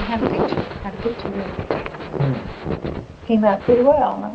had a picture. Had a picture there. Came out pretty well, no?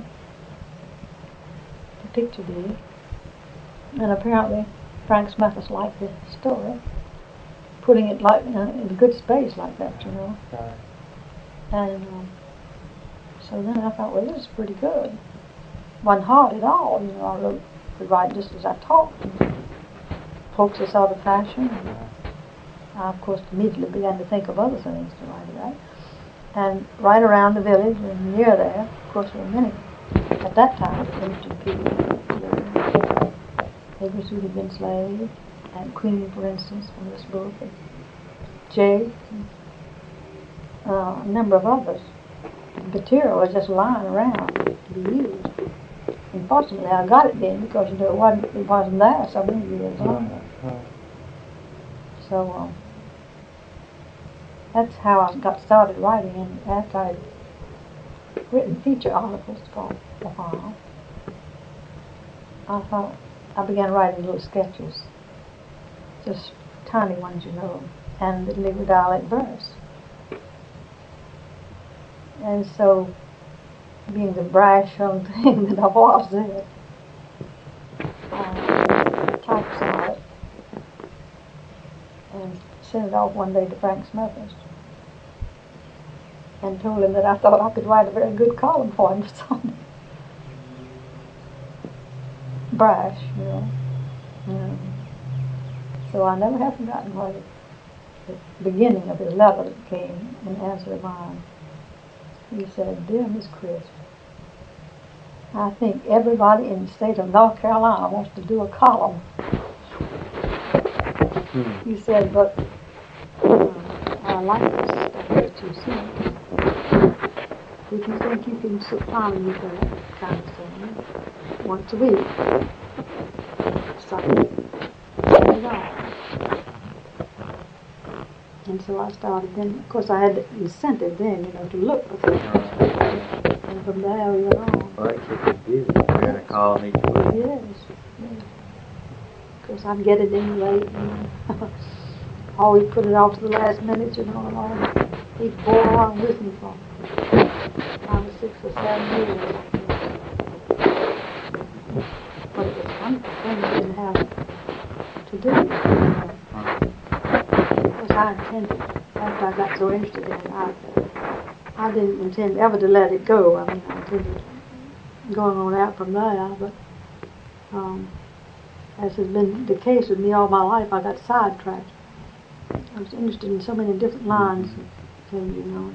The picture did. And apparently Frank Smuckers liked the story, putting it like in a good space like that, you know. And so then I thought, well, this is pretty good. Wasn't hard at all, you know. I could write just as I talked. Folks are sort of fashion. And I, of course, immediately began to think of other things to write about. And right around the village and near there, of course, there were many, at that time, interesting people. Neighbors who had been slaves, and Queen, for instance, from this book, and Jay, and a number of others. The material was just lying around to be used. Unfortunately, I got it then because, you know, it wasn't there so many years longer. So that's how I got started writing, and after I'd written feature articles for a while, I began writing little sketches, just tiny ones, you know, and the Negro dialect verse. And so, being the brash young thing that I was then, I typed some of it and sent it off one day to Frank Smuckers and told him that I thought I could write a very good column for him for Sunday. Brash, you know. So I never have forgotten what the beginning of his letter that came in answer to mine. He said, "Dear Miss Crisp, I think everybody in the state of North Carolina wants to do a column." He said, "But I like this stuff that you sent. If you think you can supply me with that kind of thing once a week, so there you go." And so I started then. Of course, I had the incentive then, you know, to look for things. And from there we went on. Well, that kept you busy. You're going to call me. Yes. Of course, I'd get it in late. And always put it off to the last minute, you know, and all. He'd bore along with me for 5 or 6 or 7 years. But it was a wonderful thing I didn't have to do. Of course, I intended, after I got so interested in it, I didn't intend ever to let it go. I mean, I intended going on out from there, but as has been the case with me all my life, I got sidetracked. I was interested in so many different lines and things, you know.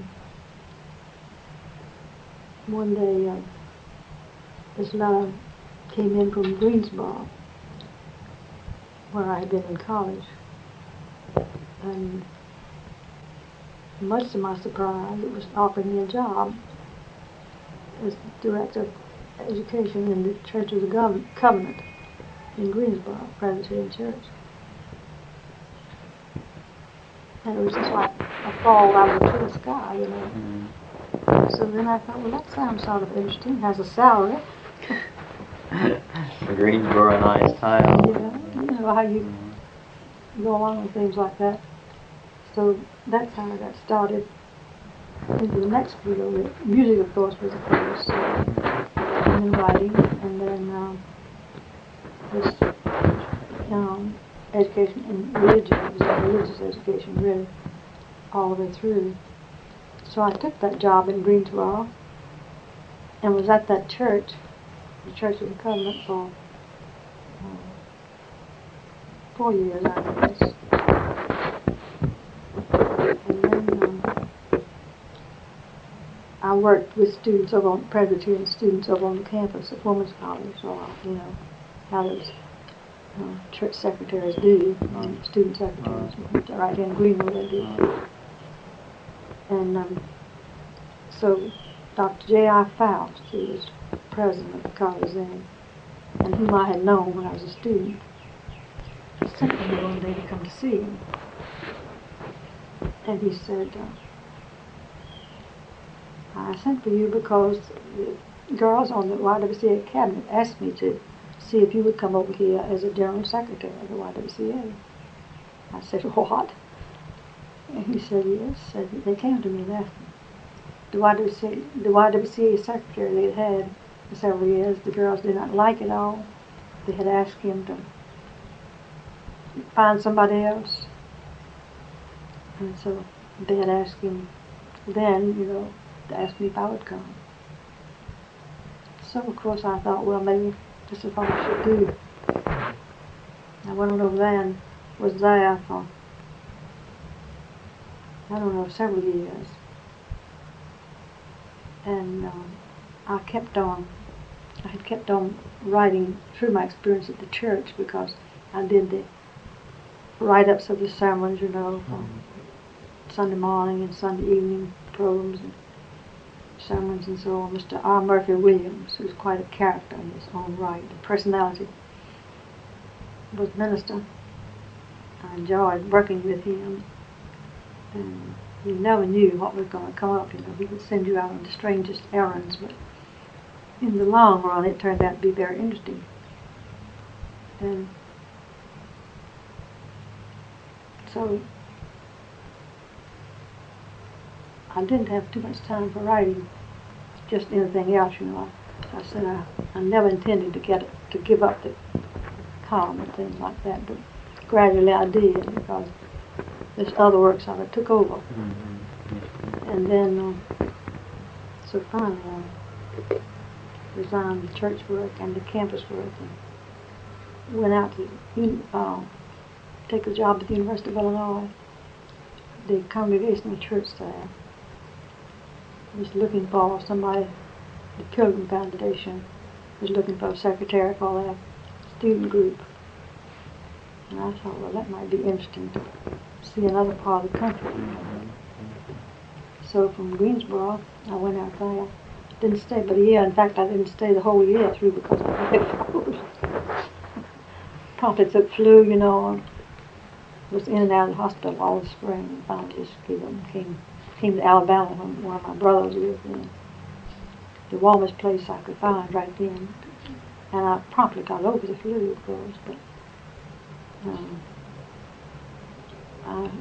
One day, this letter came in from Greensboro, where I had been in college, and much to my surprise, it was offering me a job as director of education in the Church of the Covenant in Greensboro, Presbyterian Church. And it was just like a fall out of the clear sky, you know. So then I thought, well, that sounds sort of interesting. Has a salary. The Greensboro, a nice town. Yeah, you know how you go along with things like that. So that's how I got started into the next field. Music, of course, was the first, and then writing, and then this education in religion. It was a religious education, really, all the way through. So I took that job in Greensboro and was at that church, the Church of the Covenant, for 4 years, I guess. And then I worked with students over on Presbyterian students over on the campus at Women's College, so you know how those church secretaries do, student secretaries, right here in Greenwood they do. And so Dr. J.I. Faust, who was president of the college then, and whom I had known when I was a student, sent me one day to come to see him. And he said, "I sent for you because the girls on the YWCA cabinet asked me to see if you would come over here as a general secretary of the YWCA." I said, "What?" And he said, yes. Said they came to me and asked me. The YWCA secretary they had for several years, the girls did not like it all. They had asked him to find somebody else. And so they had asked him then, to ask me if I would come. So of course I thought, well, maybe this is what I should do. I went on over there and was there for, I don't know, several years. And I had kept on writing through my experience at the church, because I did the write-ups of the sermons, for Sunday morning and Sunday evening programs and sermons and so on. Mr. R. Murphy Williams, who's quite a character in his own right, a personality, was minister. I enjoyed working with him, and you never knew what was going to come up. He would send you out on the strangest errands, but in the long run it turned out to be very interesting. And so I didn't have too much time for writing just anything else, I said I never intended to give up the column and things like that, but gradually I did, because this other work sort of took over. And then, so finally I resigned the church work and the campus work and went out to take a job at the University of Illinois. The Congregational Church staff was looking for somebody. The Pilgrim Foundation was looking for a secretary for their student group. And I thought, well, that might be interesting to see another part of the country. So from Greensboro, I went out there. Didn't stay but a year. In fact, I didn't stay the whole year through because I had flu. Promptly took flu, and was in and out of the hospital all the spring, and finally just gave up and came to Alabama when one of my brothers lived in. The warmest place I could find right then. And I promptly got over the flu, of course, but I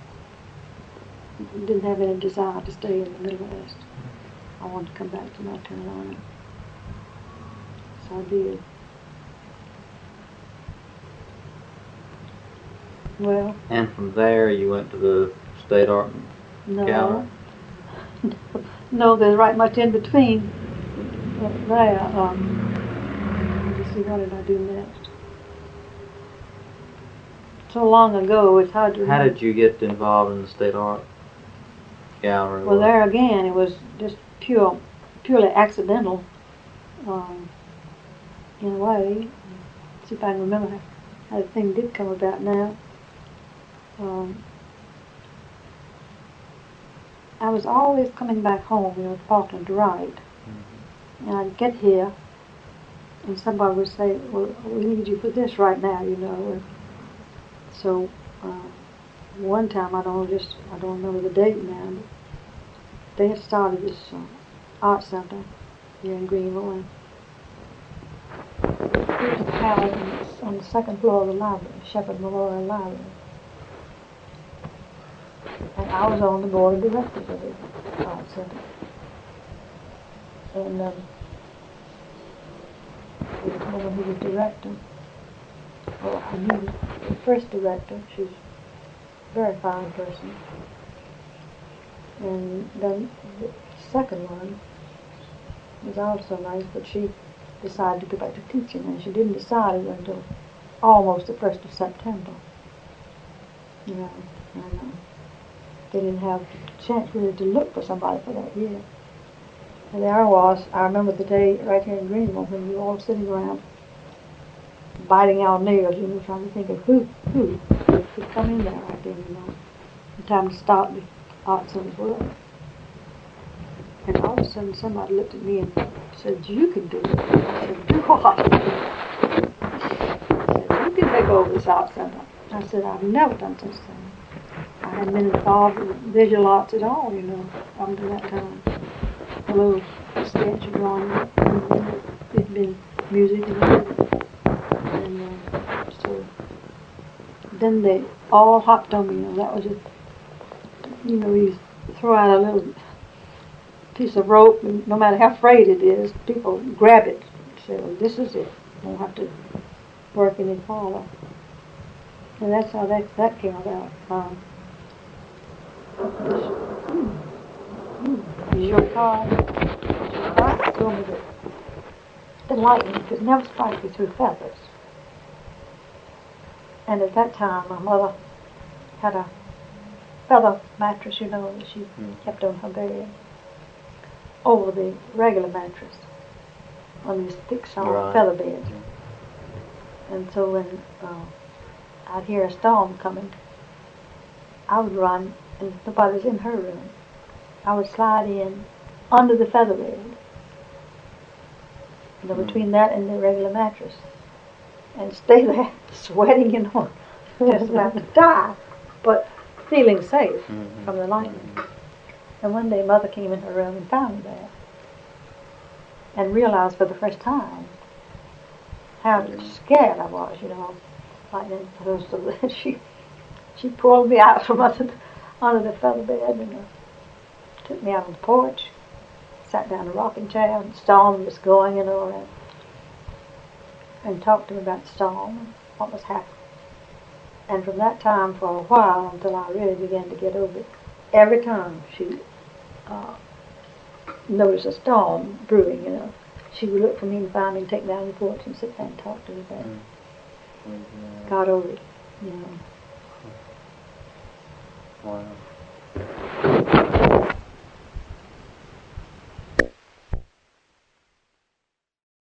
didn't have any desire to stay in the Midwest. I wanted to come back to North Carolina. So I did. Well. And from there you went to the State Art Gallery? No, there's right much in between there. Let's see, what did I do next? So long ago, it's hard to remember. How did you get involved in the State Art Gallery? Well, there again, it was just purely accidental, in a way. Let's see if I can remember how the thing did come about now. I was always coming back home, to Portland to write. And I'd get here, and somebody would say, well, we need you for this right now, So one time, I don't remember the date now, but they had started this art center here in Greenville. Here's a palette, and it's on the second floor of the library, Shepherd Memorial Library. And I was on the board of directors of the art center. And there was a woman who was director. Well, I knew the first director. She's a very fine person. And then the second one was also nice, but she decided to go back to teaching, and she didn't decide it until almost the 1st of September. And they didn't have a chance really to look for somebody for that year. And there I was. I remember the day right here in Greenville when we were all sitting around biting our nails, trying to think of who could come in there right then, The time to start the art center's work. And all of a sudden somebody looked at me and said, you can do it. I said, do what? He said, you can take over this art center. I said, I've never done such a thing. I hadn't been involved with visual arts at all, up to that time. A little sketch of drawing, it'd been music and everything. And so then they all hopped on me, that was You know, you throw out a little piece of rope, and no matter how frayed it is, people grab it. Say, well, this is it. Won't have to work any farther. And that's how that came about. Is your car? God told me that the lightning could never strike you through feathers. And at that time, my mother had a feather mattress, you know, that she kept on her bed over the regular mattress on these thick, soft feather beds. And so when I'd hear a storm coming, I would run, and nobody was in her room. I would slide in under the feather bed, you know, between that and the regular mattress, and stay there, sweating, you know, just about to die, but feeling safe from the lightning. And one day, Mother came in her room and found me there, and realized for the first time how scared I was, you know, lightning. So she pulled me out from under the feather bed and took me out on the porch, sat down in a rocking chair, and the storm was going, you know, and talked to me about the storm and what was happening. And from that time, for a while, until I really began to get over it, every time she noticed a storm brewing, you know, she would look for me and find me and take me down the porch and sit there and talk to me about it. Got over it, you know. Wow.